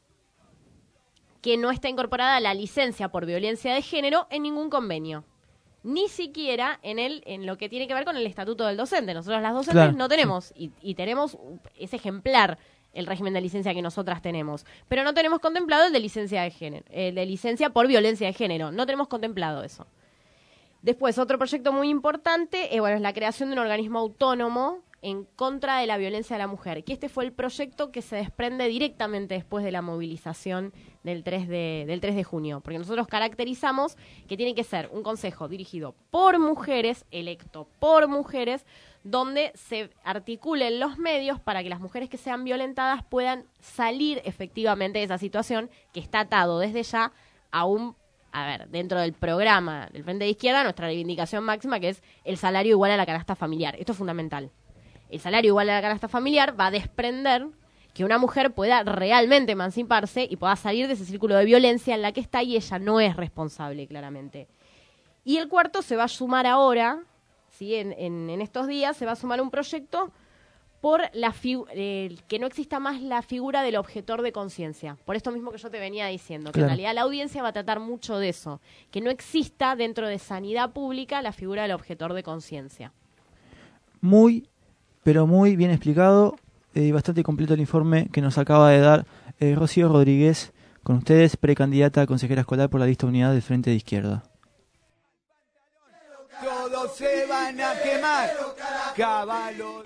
que no está incorporada la licencia por violencia de género en ningún convenio, ni siquiera en lo que tiene que ver con el estatuto del docente. Nosotros las docentes no tenemos, y tenemos, es ejemplar el régimen de licencia que nosotras tenemos, pero no tenemos contemplado el de licencia de género, de licencia por violencia de género, no tenemos contemplado eso. Después, otro proyecto muy importante es la creación de un organismo autónomo en contra de la violencia de la mujer, que este fue el proyecto que se desprende directamente después de la movilización del 3 de junio, porque nosotros caracterizamos que tiene que ser un consejo dirigido por mujeres, electo por mujeres, donde se articulen los medios para que las mujeres que sean violentadas puedan salir efectivamente de esa situación que está atado desde ya a dentro del programa del Frente de Izquierda, nuestra reivindicación máxima, que es el salario igual a la canasta familiar. Esto es fundamental. El salario igual a la canasta familiar va a desprender que una mujer pueda realmente emanciparse y pueda salir de ese círculo de violencia en la que está y ella no es responsable, claramente. Y el cuarto se va a sumar ahora, ¿sí? En estos días se va a sumar un proyecto por que no exista más la figura del objetor de conciencia. Por esto mismo que yo te venía diciendo, que en realidad la audiencia va a tratar mucho de eso, que no exista dentro de sanidad pública la figura del objetor de conciencia. Muy, pero muy bien explicado y bastante completo el informe que nos acaba de dar Rocío Rodríguez, con ustedes, precandidata a consejera escolar por la lista unidad del Frente de Izquierda. Todos se van a quemar, caballos.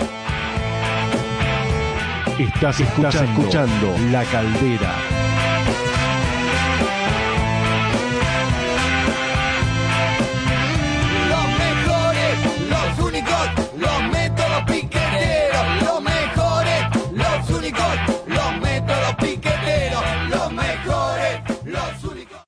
Estás escuchando La Caldera. Los mejores, los únicos, los métodos piqueteros. Los mejores, los únicos, los métodos piqueteros. Los mejores, los únicos.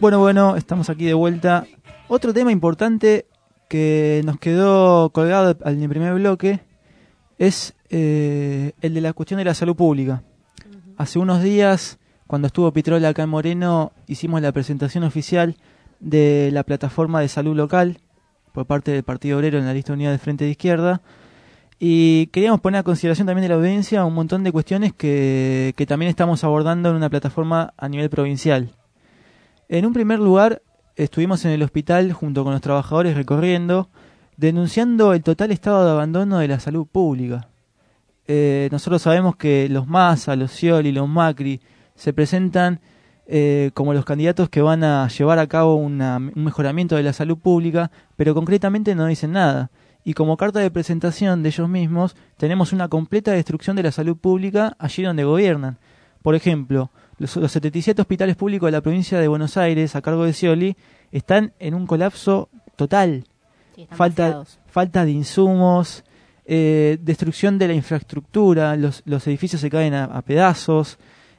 Bueno, estamos aquí de vuelta. Otro tema importante que nos quedó colgado en el primer bloque es el de la cuestión de la salud pública. Hace unos días, cuando estuvo Pitrola acá en Moreno, hicimos la presentación oficial de la plataforma de salud local por parte del Partido Obrero en la lista unida de Frente de Izquierda, y queríamos poner a consideración también de la audiencia un montón de cuestiones que también estamos abordando en una plataforma a nivel provincial. En un primer lugar, estuvimos en el hospital junto con los trabajadores recorriendo, denunciando el total estado de abandono de la salud pública. Nosotros sabemos que los Massa, los Scioli, los Macri se presentan como los candidatos que van a llevar a cabo un mejoramiento de la salud pública, pero concretamente no dicen nada. Y como carta de presentación de ellos mismos, tenemos una completa destrucción de la salud pública allí donde gobiernan. Por ejemplo, los 77 hospitales públicos de la provincia de Buenos Aires, a cargo de Scioli, están en un colapso total. Sí, falta de insumos, destrucción de la infraestructura, los edificios se caen a pedazos,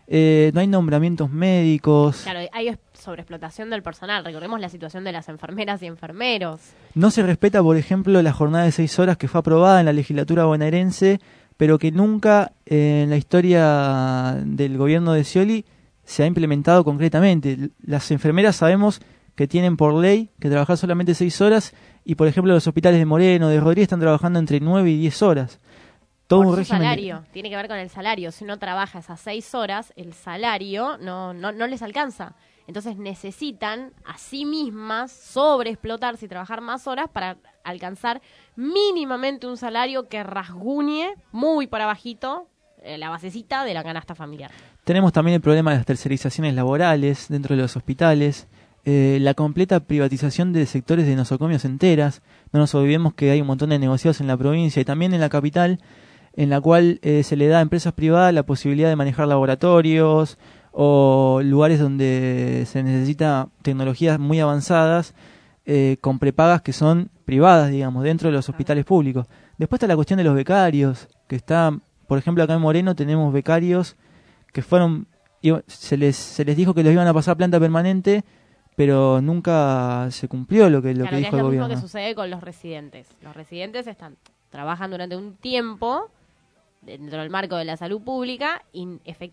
no hay nombramientos médicos. Claro, hay sobreexplotación del personal. Recordemos la situación de las enfermeras y enfermeros. No se respeta, por ejemplo, la jornada de 6 horas que fue aprobada en la legislatura bonaerense, pero que nunca en la historia del gobierno de Scioli se ha implementado concretamente. Las enfermeras sabemos que tienen por ley que trabajar solamente 6 horas y, por ejemplo, los hospitales de Moreno, de Rodríguez, están trabajando entre 9 y 10 horas. Todo por un su régimen salario, tiene que ver con el salario. Si uno trabaja esas 6 horas, el salario no les alcanza. Entonces necesitan a sí mismas sobreexplotarse y trabajar más horas para alcanzar mínimamente un salario que rasguñe muy para bajito la basecita de la canasta familiar. Tenemos también el problema de las tercerizaciones laborales dentro de los hospitales, la completa privatización de sectores de nosocomios enteras. No nos olvidemos que hay un montón de negociados en la provincia y también en la capital, en la cual se le da a empresas privadas la posibilidad de manejar laboratorios o lugares donde se necesita tecnologías muy avanzadas con prepagas que son privadas, digamos, dentro de los hospitales públicos. Después está la cuestión de los becarios, que está, por ejemplo, acá en Moreno tenemos becarios que fueron, se les dijo que los iban a pasar a planta permanente, pero nunca se cumplió lo que dijo el gobierno. Es lo mismo que sucede con los residentes. Los residentes trabajan durante un tiempo dentro del marco de la salud pública y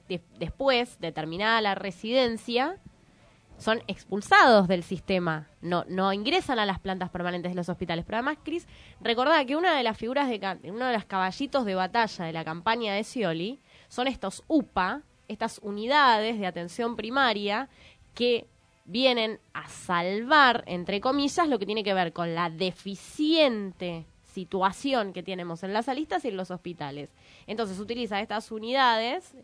después de terminada la residencia son expulsados del sistema, no ingresan a las plantas permanentes de los hospitales. Pero además, Cris, recordá que una de las figuras uno de los caballitos de batalla de la campaña de Scioli son estos UPA, estas unidades de atención primaria que vienen a salvar, entre comillas, lo que tiene que ver con la deficiente situación que tenemos en las salistas y en los hospitales. Entonces utiliza estas unidades,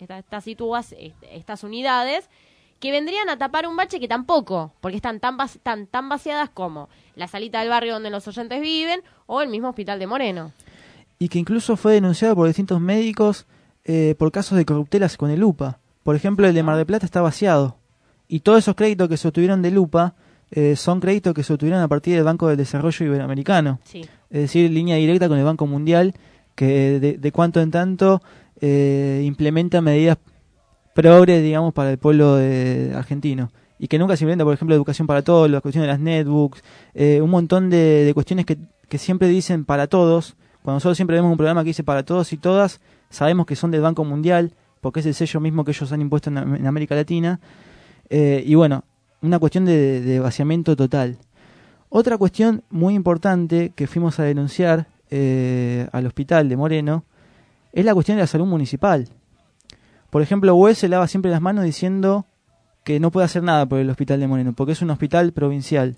estas unidades que vendrían a tapar un bache que tampoco, porque están tan vaciadas como la salita del barrio donde los oyentes viven o el mismo hospital de Moreno. Y que incluso fue denunciado por distintos médicos por casos de corruptelas con el UPA. Por ejemplo, el de Mar del Plata está vaciado. Y todos esos créditos que se obtuvieron del UPA son créditos que se obtuvieron a partir del Banco del Desarrollo Iberoamericano. Sí. Es decir, línea directa con el Banco Mundial, que de cuanto en tanto implementa medidas progres, digamos, para el pueblo argentino. Y que nunca se implementa, por ejemplo, educación para todos, la cuestión de las netbooks, un montón de cuestiones que siempre dicen para todos. Cuando nosotros siempre vemos un programa que dice para todos y todas, sabemos que son del Banco Mundial, porque es el sello mismo que ellos han impuesto en América Latina. Y bueno, una cuestión de vaciamiento total. Otra cuestión muy importante que fuimos a denunciar al hospital de Moreno es la cuestión de la salud municipal. Por ejemplo, Güell se lava siempre las manos diciendo que no puede hacer nada por el hospital de Moreno, porque es un hospital provincial.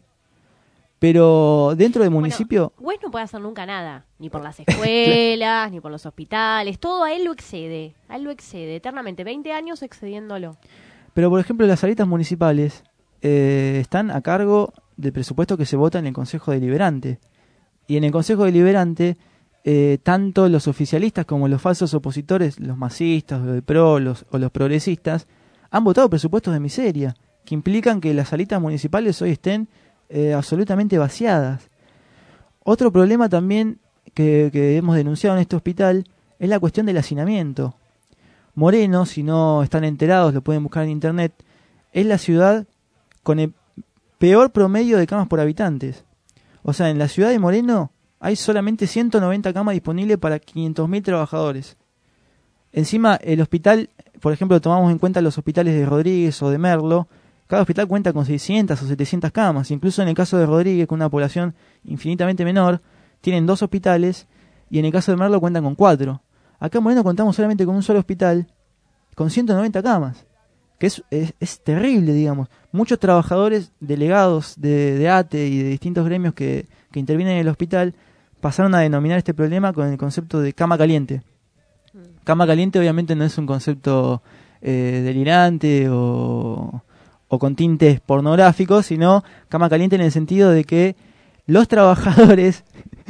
Pero dentro del municipio... Güell no puede hacer nunca nada, ni por las escuelas, ni por los hospitales, todo a él lo excede, eternamente, 20 años excediéndolo. Pero, por ejemplo, las salitas municipales están a cargo del presupuesto que se vota en el Consejo Deliberante. Y en el Consejo Deliberante, tanto los oficialistas como los falsos opositores, los masistas, los del PRO o los progresistas, han votado presupuestos de miseria, que implican que las salitas municipales hoy estén absolutamente vaciadas. Otro problema también que hemos denunciado en este hospital es la cuestión del hacinamiento. Moreno, si no están enterados, lo pueden buscar en internet, es la ciudad con el peor promedio de camas por habitantes. O sea, en la ciudad de Moreno hay solamente 190 camas disponibles para 500.000 trabajadores. Encima, el hospital, por ejemplo, tomamos en cuenta los hospitales de Rodríguez o de Merlo, cada hospital cuenta con 600 o 700 camas. Incluso en el caso de Rodríguez, con una población infinitamente menor, tienen 2 hospitales, y en el caso de Merlo cuentan con 4. Acá en Moreno contamos solamente con un solo hospital, con 190 camas, que es terrible, digamos. Muchos trabajadores, delegados de ATE y de distintos gremios que intervienen en el hospital, pasaron a denominar este problema con el concepto de cama caliente. Cama caliente obviamente no es un concepto delirante o con tintes pornográficos, sino cama caliente en el sentido de que los trabajadores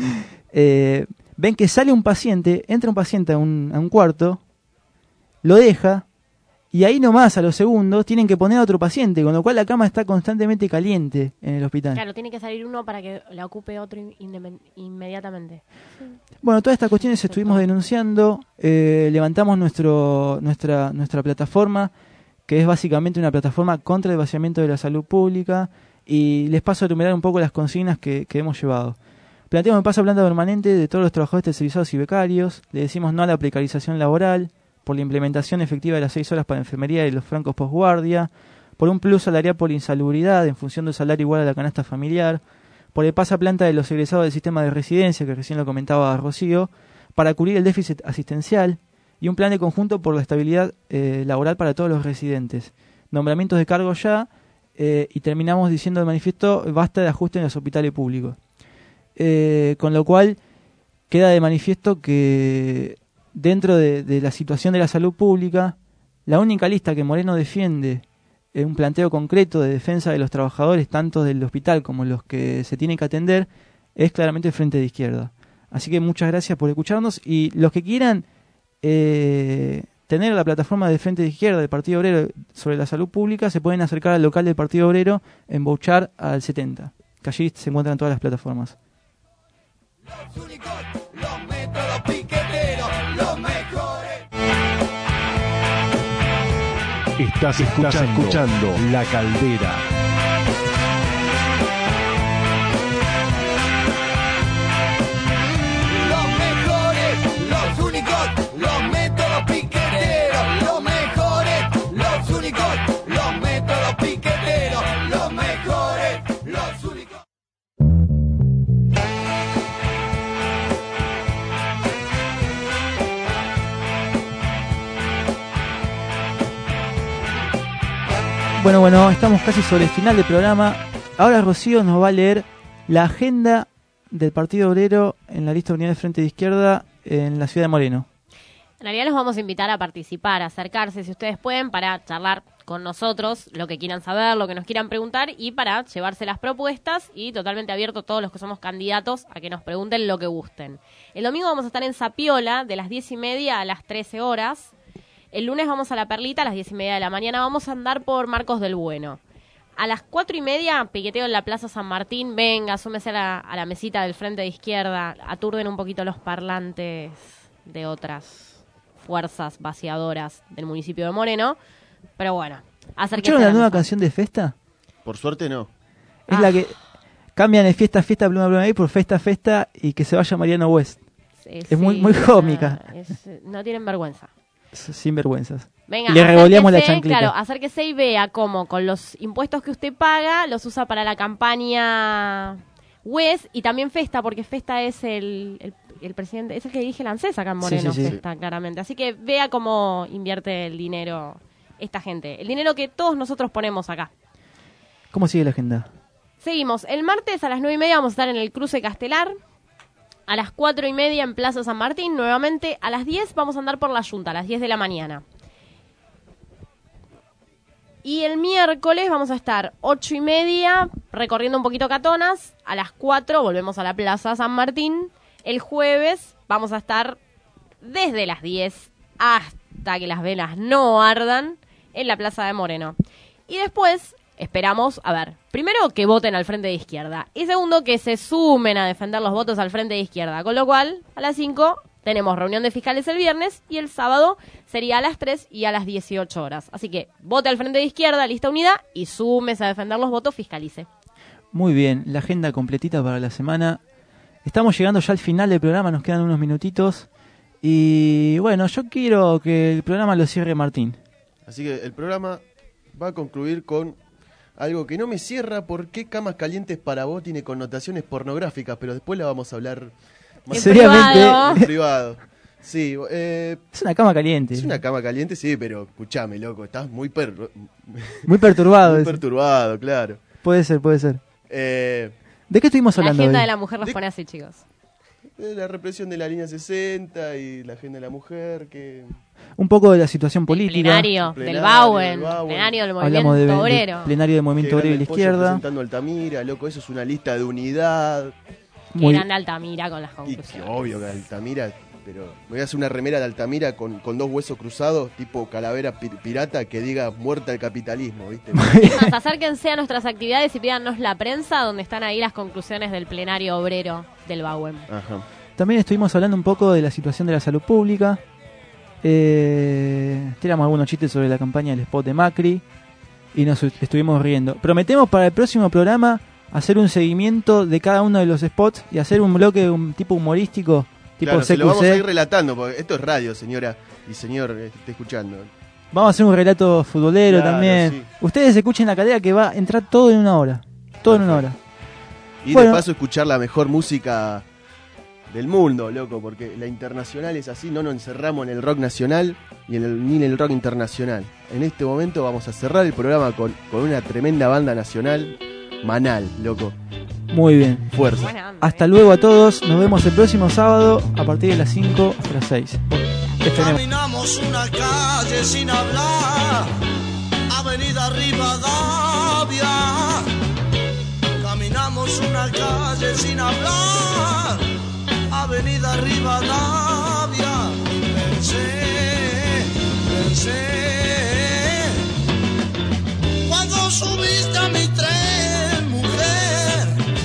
ven que sale un paciente, entra un paciente a un cuarto, lo deja, y ahí nomás a los segundos tienen que poner a otro paciente, con lo cual la cama está constantemente caliente en el hospital. Claro, tiene que salir uno para que la ocupe otro inmediatamente. Bueno, todas estas cuestiones estuvimos denunciando, levantamos nuestra plataforma, que es básicamente una plataforma contra el vaciamiento de la salud pública, y les paso a enumerar un poco las consignas que hemos llevado. Planteamos el paso a planta permanente de todos los trabajadores tercerizados y becarios, le decimos no a la precarización laboral, por la implementación efectiva de las 6 horas para enfermería y los francos posguardia, por un plus salarial por insalubridad en función del salario igual a la canasta familiar, por el paso a planta de los egresados del sistema de residencia, que recién lo comentaba Rocío, para cubrir el déficit asistencial, y un plan de conjunto por la estabilidad laboral para todos los residentes. Nombramientos de cargo ya, y terminamos diciendo el manifiesto, basta de ajuste en los hospitales públicos. Con lo cual queda de manifiesto que dentro de la situación de la salud pública, la única lista que Moreno defiende un planteo concreto de defensa de los trabajadores, tanto del hospital como los que se tienen que atender, es claramente el Frente de Izquierda. Así que muchas gracias por escucharnos, y los que quieran tener la plataforma del Frente de Izquierda del Partido Obrero sobre la salud pública, se pueden acercar al local del Partido Obrero en Bouchard al 70, que allí se encuentran todas las plataformas. Los únicos, los métodos piqueteros, los mejores. Estás escuchando La Caldera. Los mejores, los únicos, los métodos piqueteros, los mejores, los únicos, los métodos piqueteros, los mejores, los únicos. Bueno, estamos casi sobre el final del programa. Ahora Rocío nos va a leer la agenda del Partido Obrero en la lista de unidad del Frente de Izquierda en la ciudad de Moreno. En realidad los vamos a invitar a participar, a acercarse si ustedes pueden, para charlar con nosotros lo que quieran saber, lo que nos quieran preguntar, y para llevarse las propuestas, y totalmente abierto a todos los que somos candidatos a que nos pregunten lo que gusten. El domingo vamos a estar en Zapiola de las 10:30 a las 13 horas. El lunes vamos a La Perlita a las 10:30 de la mañana. Vamos a andar por Marcos del Bueno. A las 4:30, piqueteo en la Plaza San Martín. Venga, súmese a la mesita del Frente de Izquierda. Aturden un poquito los parlantes de otras fuerzas vaciadoras del municipio de Moreno. Pero bueno, acérquense. ¿Escucharon la nueva canción de Festa? Por suerte no. Es la que cambian de Fiesta, Pluma, Pluma ahí por Festa, y que se vaya Mariano West. Es muy cómica. No tienen vergüenza. Sin vergüenzas. Venga, y le revoleamos la chancleta. Claro, acérquese y vea cómo con los impuestos que usted paga los usa para la campaña West y también Festa, porque Festa es el presidente, es el que dirige la ANSES acá en Moreno, sí. Festa, claramente. Así que vea cómo invierte el dinero esta gente, el dinero que todos nosotros ponemos acá. ¿Cómo sigue la agenda? Seguimos. El martes a las 9:30 vamos a estar en el Cruce Castelar. A las 4:30 en Plaza San Martín, nuevamente. A las 10 vamos a andar por la Junta, a las 10 de la mañana. Y el miércoles vamos a estar 8:30 recorriendo un poquito Catonas. A las 4 volvemos a la Plaza San Martín. El jueves vamos a estar desde las 10 hasta que las velas no ardan en la Plaza de Moreno. Y después esperamos, primero que voten al Frente de Izquierda y segundo que se sumen a defender los votos al Frente de Izquierda, con lo cual a las 5 tenemos reunión de fiscales el viernes y el sábado sería a las 3 y a las 18 horas. Así que vote al Frente de Izquierda, lista unida, y súmese a defender los votos, fiscalice. Muy bien, la agenda completita para la semana. Estamos llegando ya al final del programa, nos quedan unos minutitos. Y bueno, yo quiero que el programa lo cierre Martín. Así que el programa va a concluir con algo que no me cierra. ¿Por qué Camas Calientes para vos tiene connotaciones pornográficas? Pero después la vamos a hablar más seriamente. en privado. Sí, es una cama caliente. Es una cama caliente, sí, pero escuchame, loco, estás muy perturbado. Muy perturbado, claro. Puede ser. ¿De qué estuvimos hablando La agenda hoy? de la mujer nos pone así, chicos. La represión de la línea 60 y la agenda de la mujer, que... Un poco de la situación política. Plenario del BAUEN, plenario del movimiento obrero. Plenario del movimiento obrero y la izquierda. Presentando Altamira, loco, eso es una lista de unidad. Muy grande Altamira con las conclusiones. Y obvio que Altamira, pero me voy a hacer una remera de Altamira con dos huesos cruzados, tipo calavera pirata, que diga muerta el capitalismo, ¿viste? Es más, acérquense a nuestras actividades y pídanos la prensa, donde están ahí las conclusiones del plenario obrero del BAUEN. Ajá. También estuvimos hablando un poco de la situación de la salud pública. Tiramos algunos chistes sobre la campaña del spot de Macri y nos estuvimos riendo. Prometemos para el próximo programa hacer un seguimiento de cada uno de los spots y hacer un bloque un tipo humorístico, tipo claro, CQC. Se lo vamos a ir relatando, porque esto es radio, señora y señor que esté escuchando. Vamos a hacer un relato futbolero también. Sí. Ustedes escuchen la cadena que va a entrar todo en una hora. Todo en una hora. Y de paso escuchar la mejor música del mundo, loco, porque la internacional es así, no nos encerramos en el rock nacional ni en el rock internacional. En este momento vamos a cerrar el programa con una tremenda banda nacional, Manal, loco. Muy bien. Fuerza. Hasta luego a todos, nos vemos el próximo sábado a partir de las 5 hasta las 6. Caminamos una calle sin hablar, Avenida Rivadavia. Caminamos una calle sin hablar, Avenida Rivadavia. Pensé, cuando subiste a mi tren, mujer,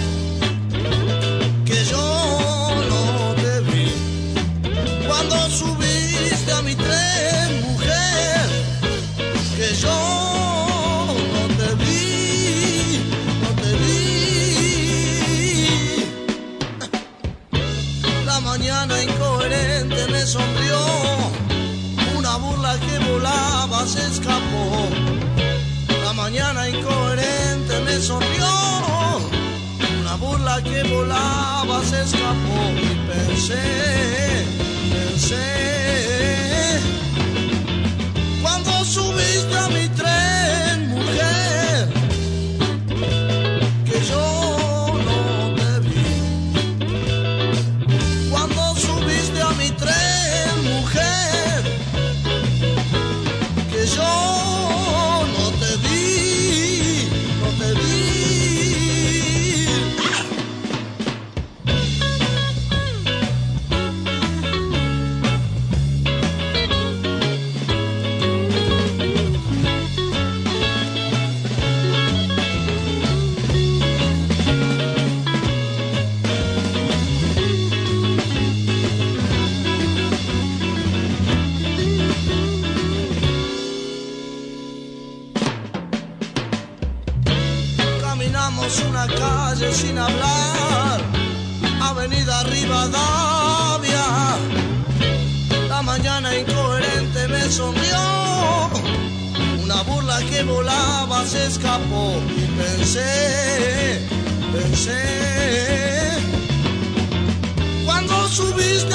que yo no te vi. Cuando subiste a mi tren, mujer, que yo no te vi, no te vi. La mañana incoherente me sonrió, una burla que volaba se escapó. La mañana incoherente me sonrió, una burla que volaba se escapó. Y pensé, cuando subiste a mi tren, mujer, que yo no te vi. Cuando subiste a mi tren, mujer, que yo no te vi, no te vi. Caminamos una calle sin hablar, Avenida Rivadavia. La mañana incoherente me sonrió, una burla que volaba se escapó. Y pensé, cuando subiste